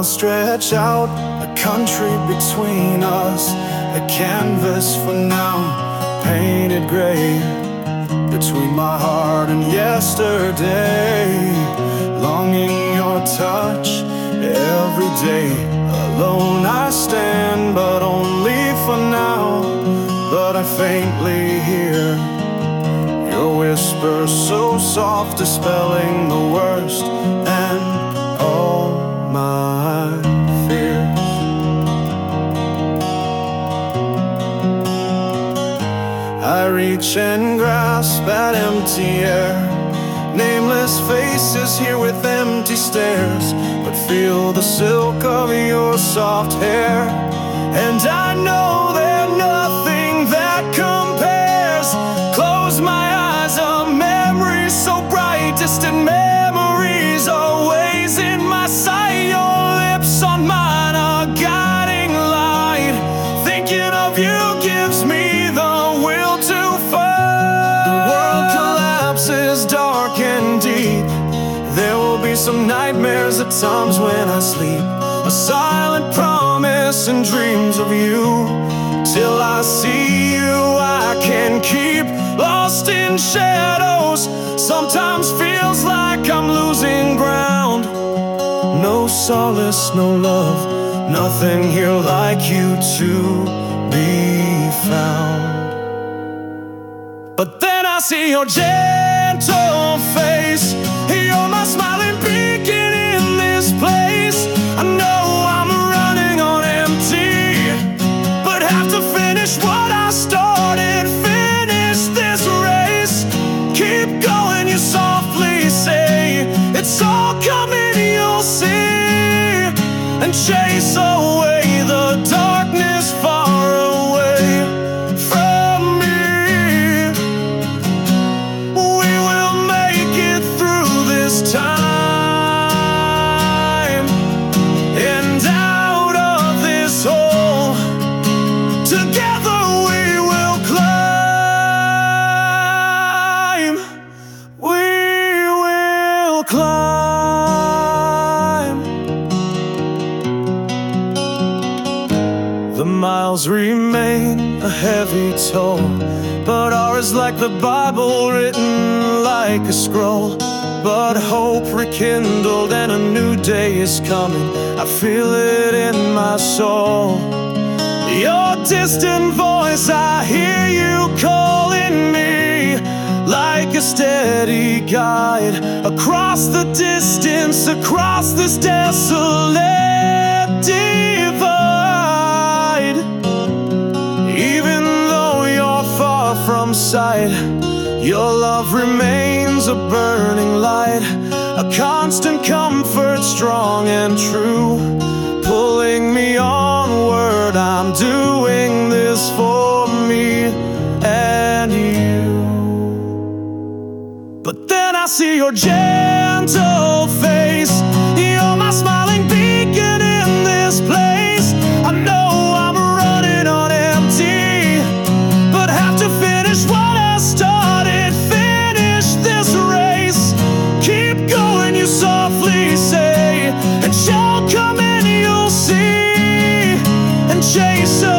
miles stretch out, a country between us, a canvas for now, painted gray. Between my heart and yesterday, longing your touch every day. Alone I stand, but only for now. But I faintly hear your whisper, so soft, dispelling the worst and all my fears. I reach and grasp at empty air, nameless faces here with empty stares, but feel the silk of your soft hair. And I know there's nothing that compares. Close my eyes, a memory so bright, distant memories always in my sight. Your lips on mine, a guiding light. Thinking of you gives me the will to fight. The world collapses dark and deep. There will be some nightmares at times when I sleep, a silent promise and dreams of you. Till I see you I can keep, lost in shadows. Sometimes feels like I'm losing ground. No solace, no love, nothing here like you to be found. But then I see your gentle face, you're my smiling beacon in this place. I know I'm running on empty, but have to finish what I started. Finish this race, keep going, you softly say. It's all coming, you'll see, and chase away the darkness far away from me. We will make it through this time, and out of this hole, together we will climb. We will climb. The miles remain a heavy toll, but ours like the Bible written like a scroll. But hope rekindled and a new day is coming, I feel it in my soul. Your distant voice, I hear you calling me, like a steady guide across the distance, across this desolate divide. Even though you're far from sight, your love remains a burning light, a constant comfort, strong and true, pulling me onward. I'm doing this for me and you. But then I see your gentle face, you're my smiling beacon in this place. I know I'm running on empty, but have to finish what I started. Finish this race, keep going, you softly say, and shall come in, you'll see, and chase